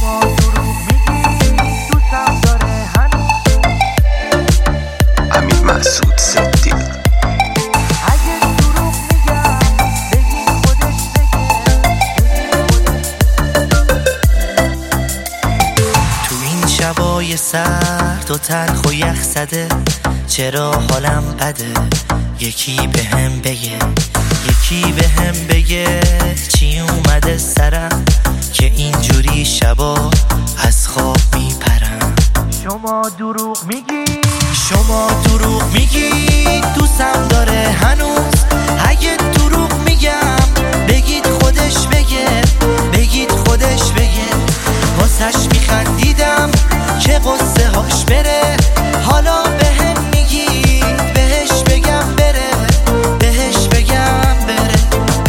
شما دروغ میگی دوستم داره هنوز. امین مسعود صدیق. اگه دروغ میگم بگی خودش تو این شبای سرد و تلخ و یخ زده چرا حالم بده؟ یکی بهم بگه، یکی بهم بگه چی اومده سرم که اینجوری شبا از خواب میپرم. شما دروغ میگی، شما دروغ میگی دوستم داره هنوز. اگه دروغ میگم بگید خودش بگه، بگید خودش بگه. واسش میخندیدم که قصه هاش بره، حالا بهم میگی بهش بگم بره، بهش بگم بره.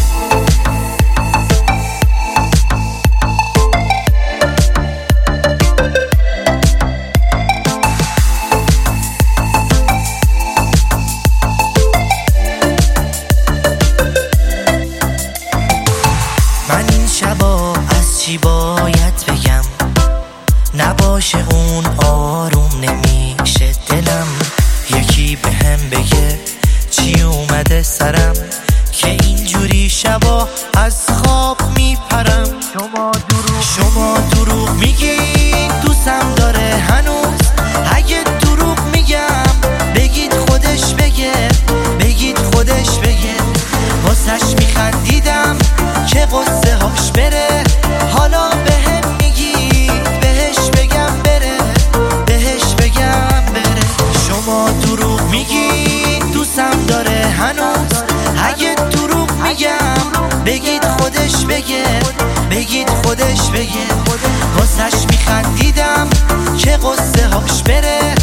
من این شبا از چی باید بگم؟ نباشه اون آروم نمیشه دلم. یکی بهم بگه چی اومده سرم که اینجوری شبا از خواب میپرم. شما دروغ میگی دوستم داره هنوز. اگه دروغ میگم بگید خودش بگه، بگید خودش بگه. واسش میخندیدم که قصه هاش بره، حالا بهم میگی بهش بگم بره، بهش بگم بره. شما دروغ میگی دوستم داره هنوز. اگه دروغ میگم بگید خودش بگه، بگید خودش بگه. واسش میخندیدم که قصه هاش بره،